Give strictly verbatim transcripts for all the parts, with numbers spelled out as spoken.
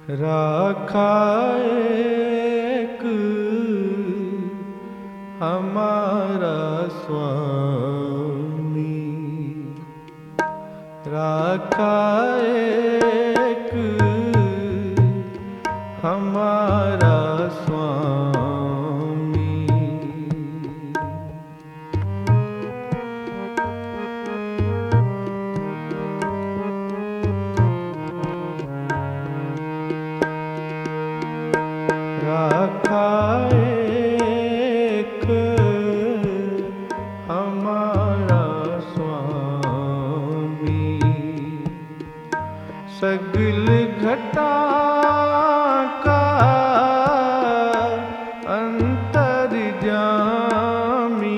राखा एक हमारा स्वामी, राखा एक हमारा स्वामी। राखा एक हमारा स्वामी, सगल घटा का अंतर्यामी।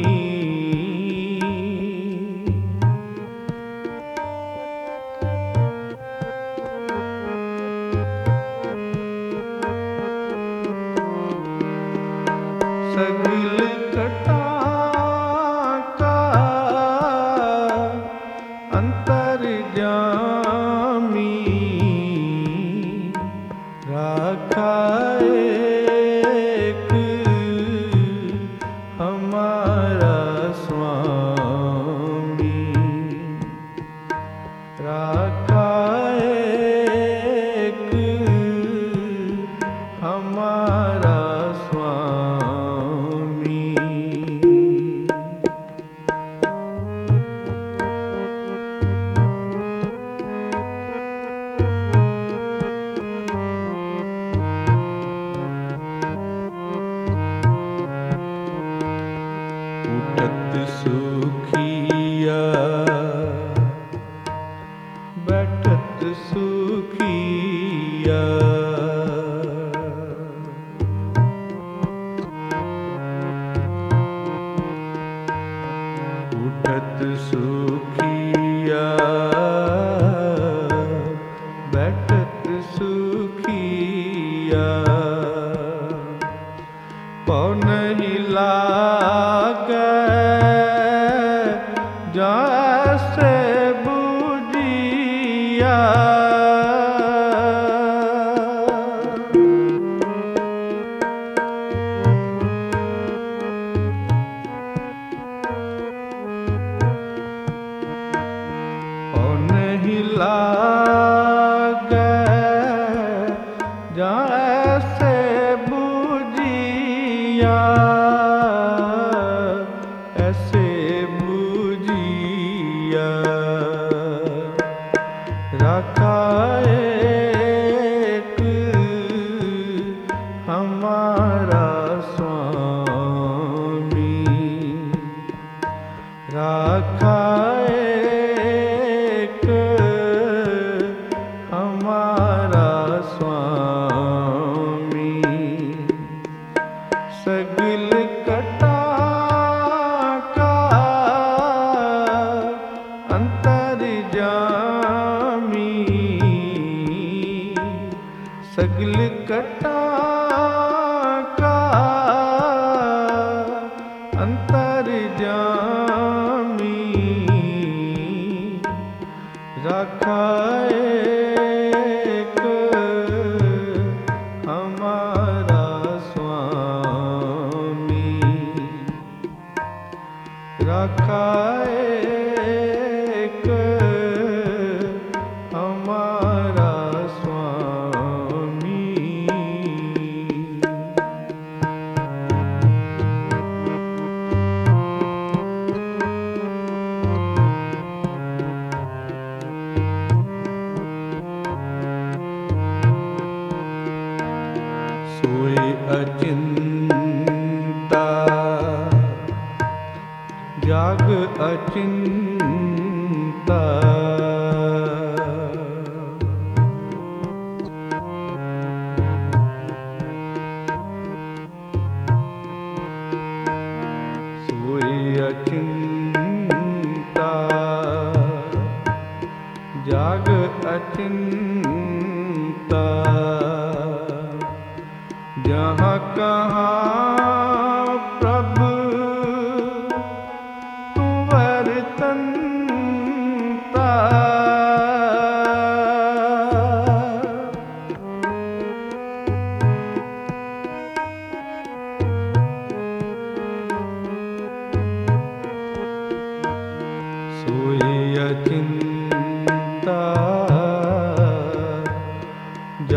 सगल घटा का अंतर्यामी, राखा एक हमारा स्वामी, राखा एक हमारा स्वामी। उठत सुखिया बैठत सुखिया, उठत सुखिया बैठत सुखिया, पौ नहीं लागे जैसे बुझिया। पौ नहीं लागे जैसे बुझिया, ऐसे बुझिया, राखा एक हमारा स्वामी, राखा एक हमारा स्वामी। सगल कटा का अंतर्यामी, सगल कटा का अंतर्यामी, राखा एक हमारा स्वामी, राखा एक हमारा स्वामी। सोए अचिंता जाग अचिंता, सोए अचिंता जाग अचिंता, जहाँ कहाँ प्रभु तू वर्तनता,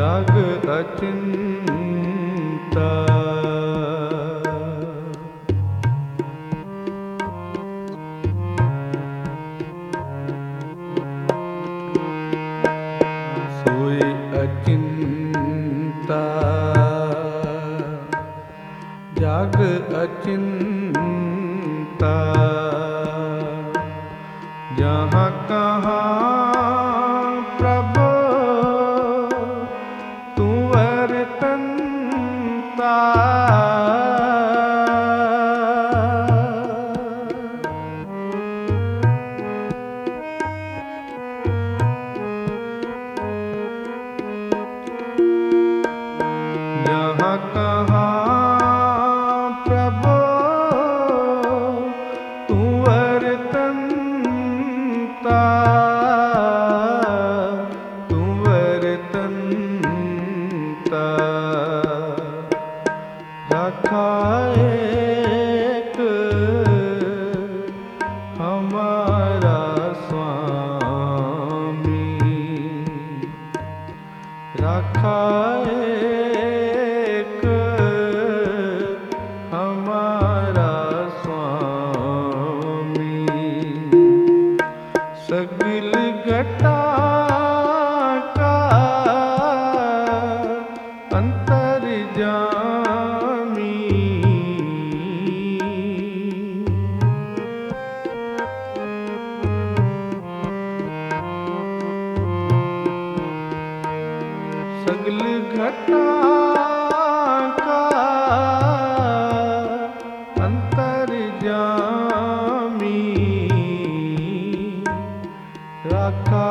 जग अचिंता सोई अचिंता जग अचिंता जहाँ कहाँ प्रभु तू वर्तनता जहाँ कहाँ प्रभु तू वर्तनता तू वर्तनता रखा एक हमारा स्वामी रखा एक हमारा स्वामी सगल घटा का अंतर्यामी सगल घटा का अंतर्यामी रखा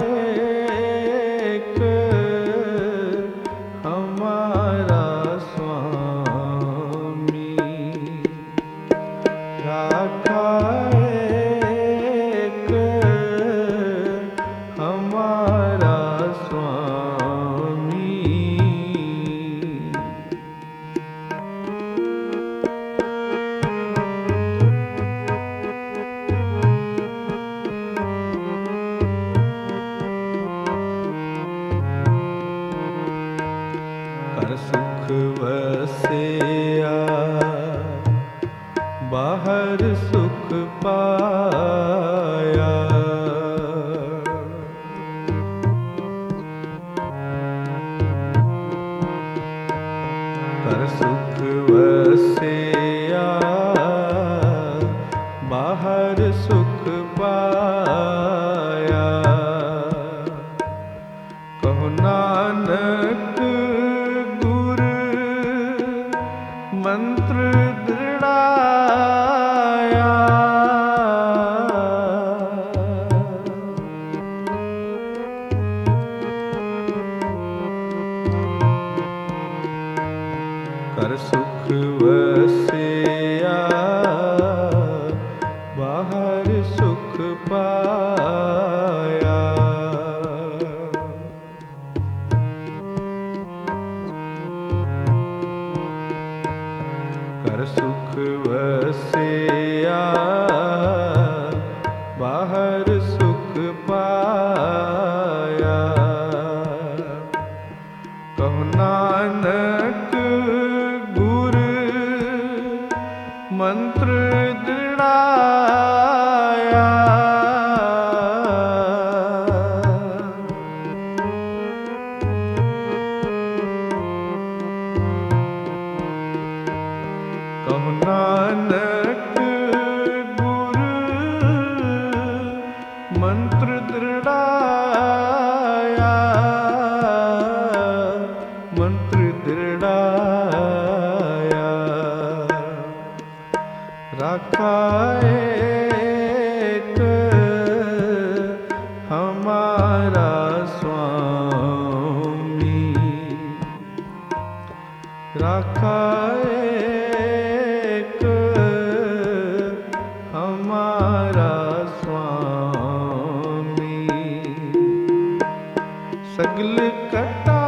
एक हमारा स्वामी रखा एक हमारा स्वामी कर सुख वसिया बाहर सुख पाया कर सुख वसिया बाहर सुख पाया कहो नानक मंत्र दृढ़ाया कर सुख वसिया बाहर सुख पाया कर सुख वसिया बाहर सुख पाया कहो नानक गुर मंत्र दृढ़ाया कहो नानक गुर मंत्र दृढ़ाया मंत्र दृढ़ाया रखा एक हमारा स्वामी रखा एक हमारा स्वामी सगल कटा